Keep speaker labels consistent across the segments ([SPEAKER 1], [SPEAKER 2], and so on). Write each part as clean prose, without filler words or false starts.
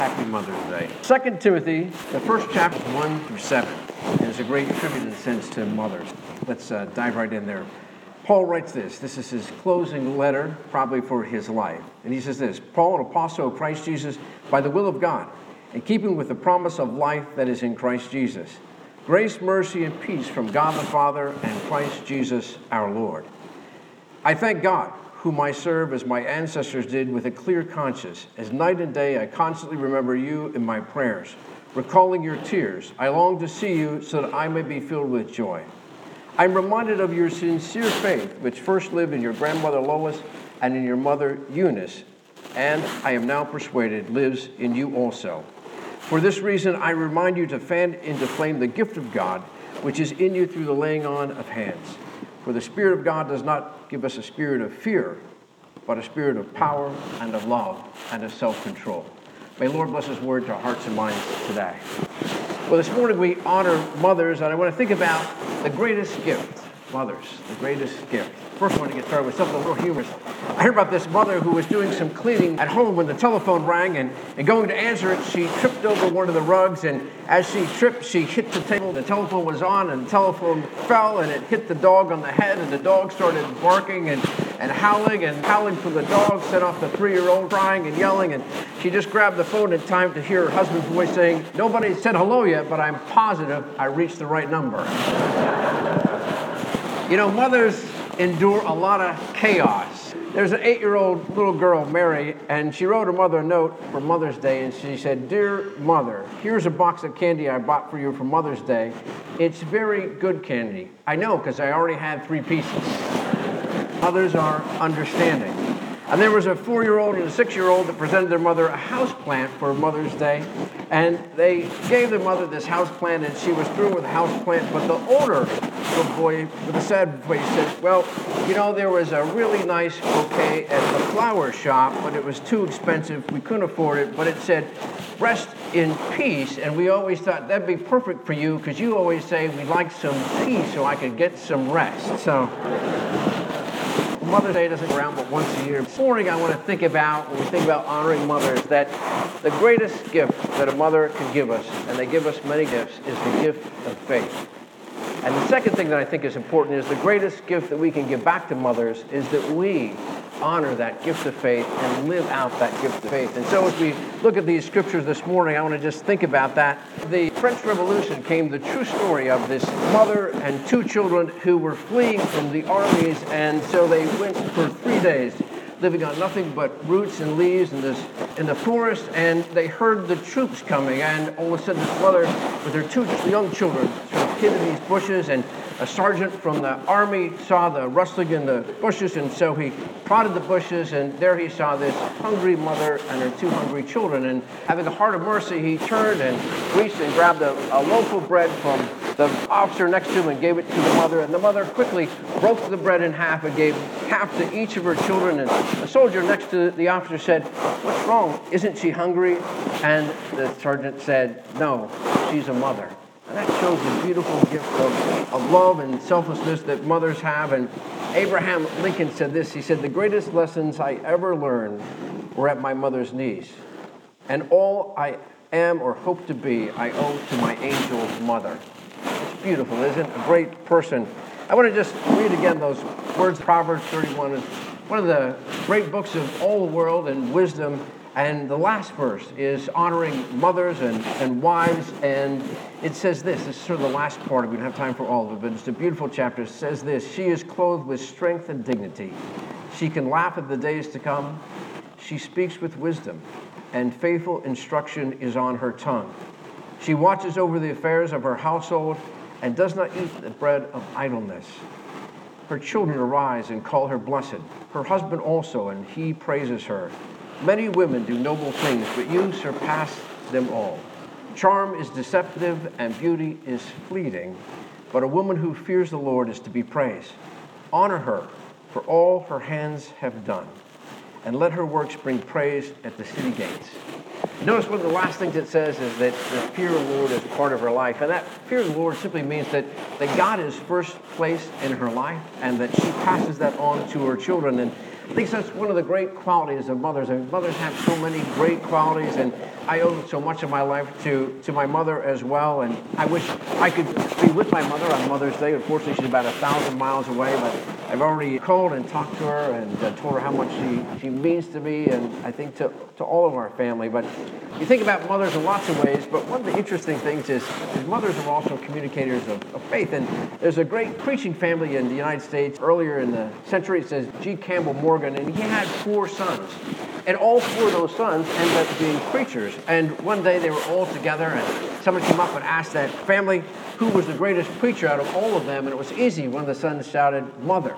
[SPEAKER 1] Happy Mother's Day. 2 Timothy, the first chapter, 1 through 7. And there's a great tribute in a sense to mothers. Let's dive right in there. Paul writes this. This is his closing letter, probably for his life. And he says this, Paul, an apostle of Christ Jesus, by the will of God, in keeping with the promise of life that is in Christ Jesus. Grace, mercy, and peace from God the Father and Christ Jesus our Lord. I thank God, whom I serve as my ancestors did with a clear conscience. As night and day I constantly remember you in my prayers, recalling your tears. I long to see you so that I may be filled with joy. I'm reminded of your sincere faith, which first lived in your grandmother Lois and in your mother Eunice, and I am now persuaded lives in you also. For this reason I remind you to fan into flame the gift of God, which is in you through the laying on of hands. For the Spirit of God does not give us a spirit of fear, but a spirit of power and of love and of self-control. May the Lord bless His word to our hearts and minds today. Well, this morning we honor mothers, and I want to think about the greatest gift. Mothers, the greatest gift. First, I want to get started with something a little humorous. I heard about this mother who was doing some cleaning at home when the telephone rang, and going to answer it, she tripped over one of the rugs, and as she tripped, she hit the table. The telephone was on, and the telephone fell, and it hit the dog on the head, and the dog started barking and howling for the dog, set off the 3-year-old crying and yelling, and she just grabbed the phone in time to hear her husband's voice saying, "Nobody said hello yet, but I'm positive I reached the right number." You know, mothers endure a lot of chaos. There's an 8-year-old little girl, Mary, and she wrote her mother a note for Mother's Day, and she said, "Dear Mother, here's a box of candy I bought for you for Mother's Day. It's very good candy. I know, because I already had 3 pieces." Mothers are understanding. And there was a 4-year-old and a 6-year-old that presented their mother a house plant for Mother's Day. And they gave their mother this house plant, and she was through with the house plant. But the older little boy, with a sad face, said, "Well, you know, there was a really nice bouquet at the flower shop, but it was too expensive. We couldn't afford it. But it said, 'Rest in peace.' And we always thought that'd be perfect for you, because you always say we'd like some peace so I could get some rest." So Mother's Day doesn't go around but once a year. This morning I want to think about, when we think about honoring mothers, that the greatest gift that a mother can give us, and they give us many gifts, is the gift of faith. And the second thing that I think is important is the greatest gift that we can give back to mothers is that we honor that gift of faith and live out that gift of faith. And so as we look at these scriptures this morning, I want to just think about that. The French Revolution came the true story of this mother and 2 children who were fleeing from the armies, and so they went for 3 days living on nothing but roots and leaves in the forest, and they heard the troops coming, and all of a sudden this mother with her 2 young children sort of hid in these bushes, and a sergeant from the army saw the rustling in the bushes, and so he prodded the bushes, and there he saw this hungry mother and her 2 hungry children, and having a heart of mercy, he turned and reached and grabbed a loaf of bread from the officer next to him and gave it to the mother, and the mother quickly broke the bread in half and gave half to each of her children, and the soldier next to the officer said, "What's wrong? Isn't she hungry?" And the sergeant said, "No, she's a mother." And that shows the beautiful gift of love and selflessness that mothers have. And Abraham Lincoln said this, he said, "The greatest lessons I ever learned were at my mother's knees. And all I am or hope to be, I owe to my angel mother." It's beautiful, isn't it? A great person. I want to just read again those words. Proverbs 31 is one of the great books of all the world and wisdom. And the last verse is honoring mothers and wives. And it says this is sort of the last part. We don't have time for all of it, but it's a beautiful chapter. It says this: "She is clothed with strength and dignity. She can laugh at the days to come. She speaks with wisdom, and faithful instruction is on her tongue. She watches over the affairs of her household and does not eat the bread of idleness. Her children arise and call her blessed, her husband also, and he praises her. Many women do noble things, but you surpass them all. Charm is deceptive and beauty is fleeting, but a woman who fears the Lord is to be praised. Honor her, for all her hands have done, and let her works bring praise at the city gates." Notice one of the last things it says is that the fear of the Lord is part of her life. And that fear of the Lord simply means that God is first place in her life, and that she passes that on to her children. And I think that's one of the great qualities of mothers. I mean, mothers have so many great qualities, and I owe so much of my life to my mother as well. And I wish I could be with my mother on Mother's Day. Unfortunately, she's about 1,000 miles away, but I've already called and talked to her and told her how much she means to me, and I think to all of our family. But you think about mothers in lots of ways, but one of the interesting things is mothers are also communicators of faith. And there's a great preaching family in the United States earlier in the century. It says G. Campbell Morgan, and he had 4 sons. And all 4 of those sons ended up being preachers. And one day they were all together, and someone came up and asked that family who was the greatest preacher out of all of them, and it was easy. One of the sons shouted, "Mother."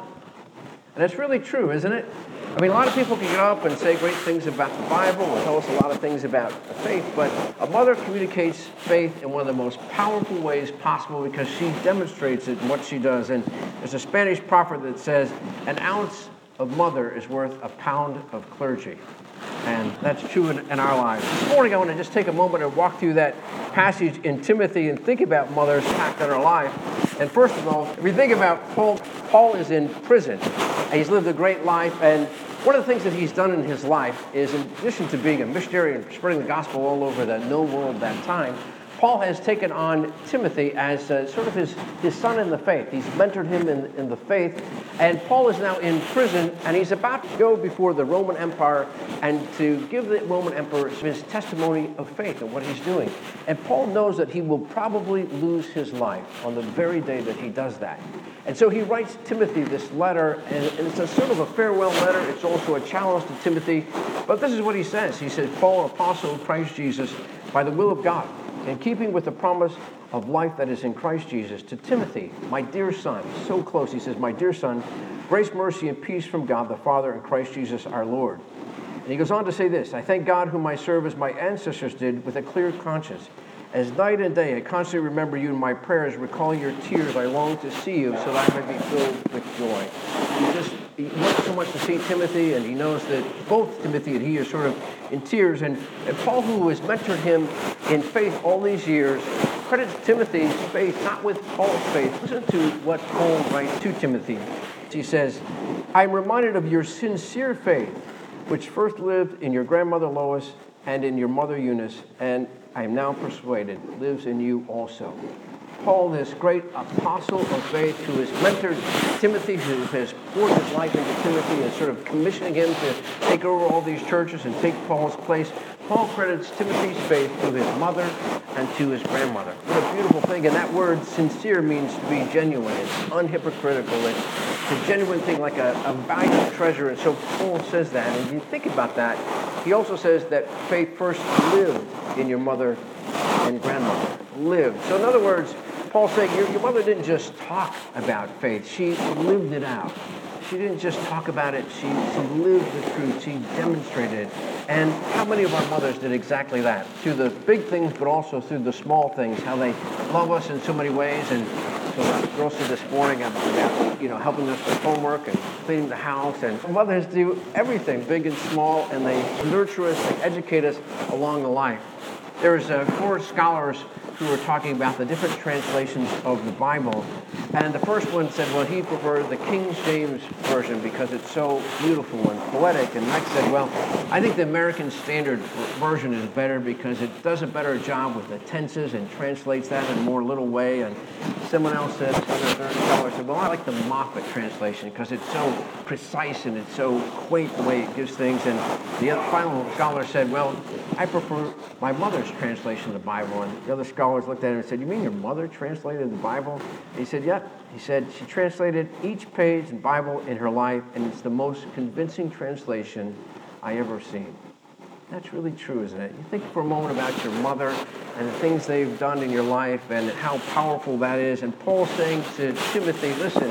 [SPEAKER 1] And it's really true, isn't it? I mean, a lot of people can get up and say great things about the Bible or tell us a lot of things about the faith, but a mother communicates faith in one of the most powerful ways possible because she demonstrates it in what she does. And there's a Spanish proverb that says, "An ounce of mother is worth a pound of clergy." And that's true in our lives. This morning I want to just take a moment and walk through that passage in Timothy and think about mother's impact on our life. And first of all, if you think about Paul is in prison, and he's lived a great life, and one of the things that he's done in his life is, in addition to being a missionary and spreading the gospel all over the known world at that time, Paul has taken on Timothy as sort of his son in the faith. He's mentored him in the faith. And Paul is now in prison, and he's about to go before the Roman Empire and to give the Roman Emperor his testimony of faith and what he's doing. And Paul knows that he will probably lose his life on the very day that he does that. And so he writes Timothy this letter, and it's a sort of a farewell letter. It's also a challenge to Timothy. But this is what he says. He says, "Paul, apostle of Christ Jesus, by the will of God, in keeping with the promise of life that is in Christ Jesus, to Timothy, my dear son," so close, he says, "my dear son, grace, mercy, and peace from God the Father and Christ Jesus our Lord." And he goes on to say this, "I thank God whom I serve as my ancestors did with a clear conscience. As night and day I constantly remember you in my prayers, recalling your tears, I long to see you so that I may be filled with joy." He wants so much to see Timothy, and he knows that both Timothy and he are sort of in tears. And Paul, who has mentored him in faith all these years, credits Timothy's faith not with Paul's faith. Listen to what Paul writes to Timothy. He says, "I am reminded of your sincere faith, which first lived in your grandmother Lois and in your mother Eunice, and I am now persuaded lives in you also." Paul, this great apostle of faith who has mentored Timothy, who has poured his life into Timothy and sort of commissioning him to take over all these churches and take Paul's place. Paul credits Timothy's faith to his mother and to his grandmother. What a beautiful thing. And that word sincere means to be genuine. It's unhypocritical. It's a genuine thing, like a valued treasure. And so Paul says that. And you think about that. He also says that faith first lived in your mother and grandmother. Lived. So in other words, Paul's saying your mother didn't just talk about faith. She lived it out. She didn't just talk about it. She lived the truth. She demonstrated it. And how many of our mothers did exactly that? Through the big things, but also through the small things, how they love us in so many ways. And so the girls said this morning about helping us with homework and cleaning the house. And mothers do everything, big and small, and they nurture us, they educate us along the life. There's 4 scholars who were talking about the different translations of the Bible. And the first one said, well, he preferred the King James Version because it's so beautiful and poetic. And Mike said, well, I think the American Standard Version is better because it does a better job with the tenses and translates that in a more little way. And someone else said, the third scholar said, well, I like the Moffat translation because it's so precise and it's so quaint the way it gives things. And the final scholar said, well, I prefer my mother's translation of the Bible. And the other scholars looked at him and said, you mean your mother translated the Bible? And he said, yeah. He said she translated each page in the Bible in her life, and it's the most convincing translation I ever seen. That's really true, isn't it? You think for a moment about your mother and the things they've done in your life and how powerful that is. And Paul's saying to Timothy, listen,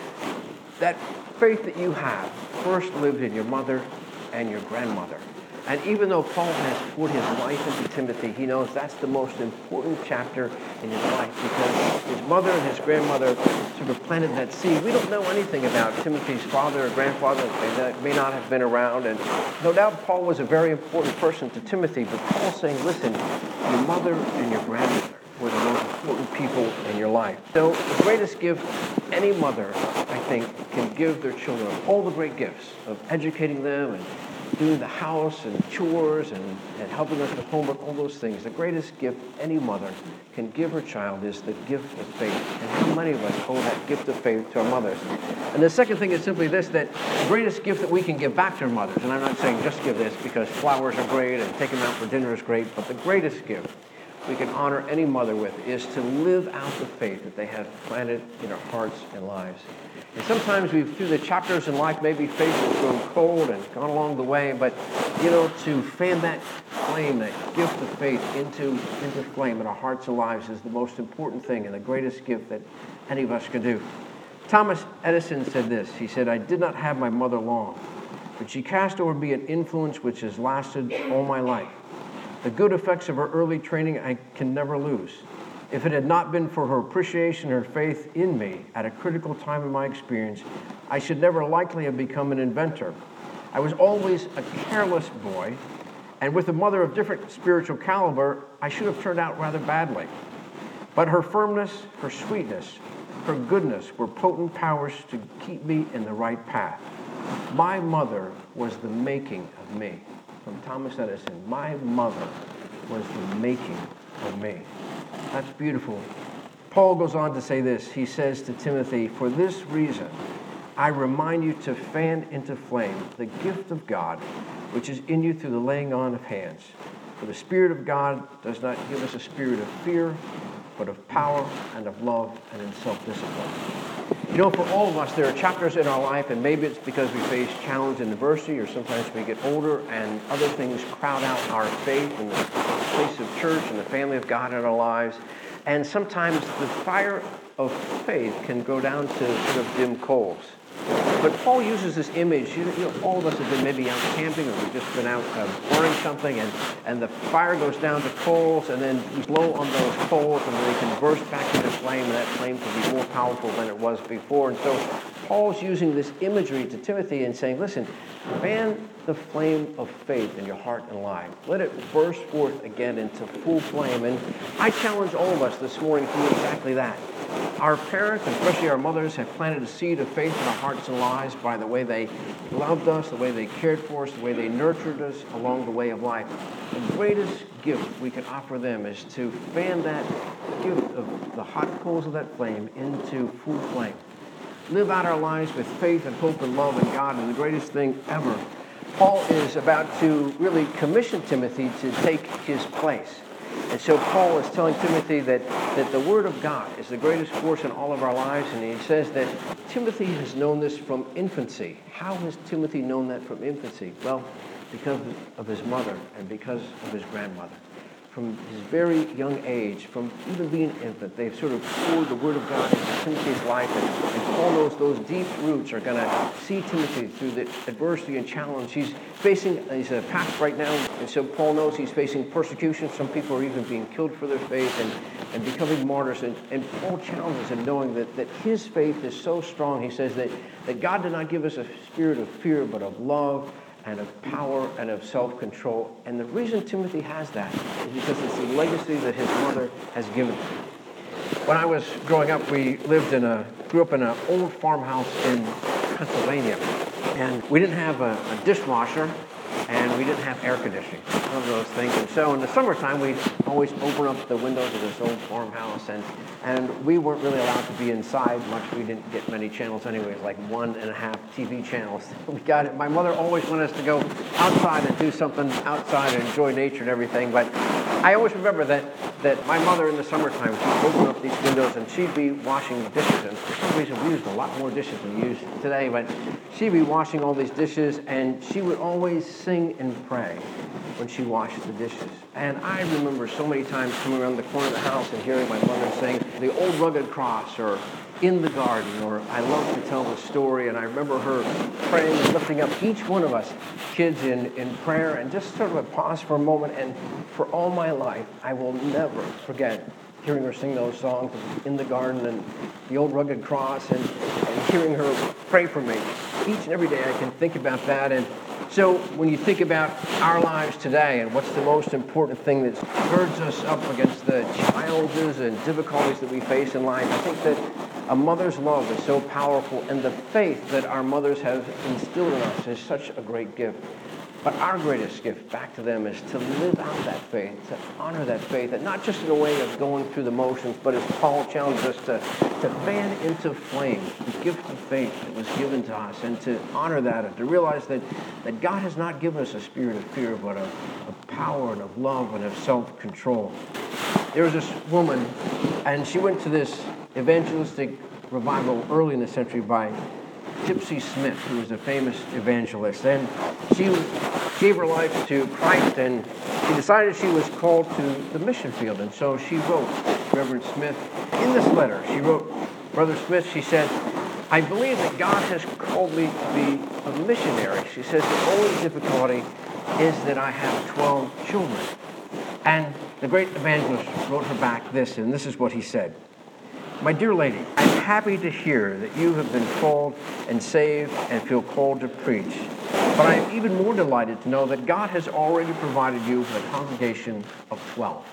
[SPEAKER 1] that faith that you have first lived in your mother and your grandmother. And even though Paul has poured his life into Timothy, he knows that's the most important chapter in his life because his mother and his grandmother sort of planted that seed. We don't know anything about Timothy's father or grandfather. They may not have been around. And no doubt Paul was a very important person to Timothy, but Paul's saying, listen, your mother and your grandmother were the most important people in your life. So the greatest gift any mother, I think, can give their children all the great gifts of educating them and doing the house and chores and helping us with homework, all those things. The greatest gift any mother can give her child is the gift of faith. And how many of us owe that gift of faith to our mothers? And the second thing is simply this, that the greatest gift that we can give back to our mothers, and I'm not saying just give this because flowers are great and taking them out for dinner is great, but the greatest gift we can honor any mother with is to live out the faith that they have planted in our hearts and lives. And sometimes we've, through the chapters in life, maybe faith has grown cold and gone along the way, but, to fan that flame, that gift of faith into flame in our hearts and lives is the most important thing and the greatest gift that any of us can do. Thomas Edison said this. He said, "I did not have my mother long, but she cast over me an influence which has lasted all my life. The good effects of her early training I can never lose. If it had not been for her appreciation and her faith in me at a critical time in my experience, I should never likely have become an inventor. I was always a careless boy, and with a mother of different spiritual caliber, I should have turned out rather badly. But her firmness, her sweetness, her goodness were potent powers to keep me in the right path. My mother was the making of me." From Thomas Edison, "My mother was the making of me." That's beautiful. Paul goes on to say this. He says to Timothy, "For this reason, I remind you to fan into flame the gift of God, which is in you through the laying on of hands. For the Spirit of God does not give us a spirit of fear, but of power and of love and in self-discipline." For all of us, there are chapters in our life, and maybe it's because we face challenge and adversity, or sometimes we get older and other things crowd out our faith and the place of church and the family of God in our lives. And sometimes the fire of faith can go down to sort of dim coals. But Paul uses this image. All of us have been maybe out camping, or we've just been out burning something, and the fire goes down to coals, and then you blow on those coals, and then they can burst back into flame, and that flame can be more powerful than it was before. And so Paul's using this imagery to Timothy and saying, listen, fan the flame of faith in your heart and life. Let it burst forth again into full flame. And I challenge all of us this morning to do exactly that. Our parents, and especially our mothers, have planted a seed of faith in our hearts and lives by the way they loved us, the way they cared for us, the way they nurtured us along the way of life. The greatest gift we can offer them is to fan that gift of the hot coals of that flame into full flame. Live out our lives with faith and hope and love in God, and the greatest thing ever. Paul is about to really commission Timothy to take his place. And so Paul is telling Timothy that the Word of God is the greatest force in all of our lives, and he says that Timothy has known this from infancy. How has Timothy known that from infancy? Well, because of his mother and because of his grandmother. From his very young age, from even being an infant, they've sort of poured the Word of God into Timothy's life, and Paul knows those deep roots are going to see Timothy through the adversity and challenge. He's a pastor right now, and so Paul knows he's facing persecution. Some people are even being killed for their faith and becoming martyrs, and Paul challenges him knowing that his faith is so strong. He says that God did not give us a spirit of fear, but of love, and of power and of self-control. And the reason Timothy has that is because it's the legacy that his mother has given him. When I was growing up, we grew up in an old farmhouse in Pennsylvania. And we didn't have a dishwasher, and we didn't have air conditioning. One of those things. And so in the summertime, we'd always open up the windows of this old farmhouse, and we weren't really allowed to be inside much. We didn't get many channels anyways, like 1.5 TV channels. My mother always wanted us to go outside and do something outside and enjoy nature and everything. But I always remember that my mother in the summertime, she'd open up these windows and she'd be washing dishes. And for some reason, we used a lot more dishes than we use today, but she'd be washing all these dishes, and she would always sing and pray when she washed the dishes. And I remember so many times coming around the corner of the house and hearing my mother sing The Old Rugged Cross, or In the Garden, or I Love to Tell the Story. And I remember her praying and lifting up each one of us kids in prayer, and just sort of a pause for a moment. And for all my life, I will never forget hearing her sing those songs, In the Garden and The Old Rugged Cross, and hearing her pray for me. Each and every day I can think about that. And so when you think about our lives today and what's the most important thing that girds us up against the challenges and difficulties that we face in life, I think that A mother's love is so powerful, and the faith that our mothers have instilled in us is such a great gift. But our greatest gift back to them is to live out that faith, to honor that faith, and not just in a way of going through the motions, but as Paul challenged us to fan into flame the gift of faith that was given to us, and to honor that, and to realize that God has not given us a spirit of fear, but of power and of love and of self-control. There was this woman, and she went to this evangelistic revival early in the century by Gypsy Smith, who was a famous evangelist. And she gave her life to Christ, and she decided she was called to the mission field. And so she wrote Reverend Smith, in this letter, she wrote, Brother Smith, she said, I believe that God has called me to be a missionary. She says, the only difficulty is that I have 12 children. And the great evangelist wrote her back this, and this is what he said. My dear lady, I'm happy to hear that you have been called and saved and feel called to preach. But I am even more delighted to know that God has already provided you with a congregation of 12.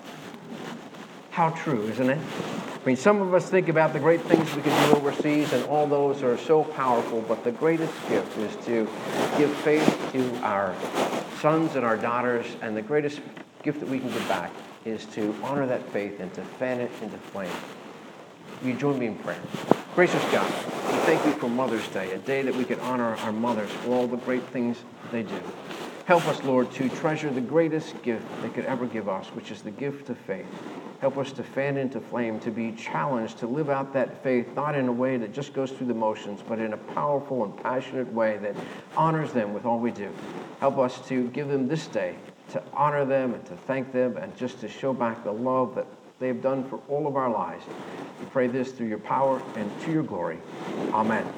[SPEAKER 1] How true, isn't it? I mean, some of us think about the great things we can do overseas, and all those are so powerful, but the greatest gift is to give faith to our sons and our daughters, and the greatest gift that we can give back is to honor that faith and to fan it into flame. Will you join me in prayer? Gracious God, we thank you for Mother's Day, a day that we can honor our mothers for all the great things they do. Help us, Lord, to treasure the greatest gift they could ever give us, which is the gift of faith. Help us to fan into flame, to be challenged to live out that faith, not in a way that just goes through the motions, but in a powerful and passionate way that honors them with all we do. Help us to give them this day, to honor them and to thank them, and just to show back the love that they have done for all of our lives. We pray this through your power and to your glory. Amen.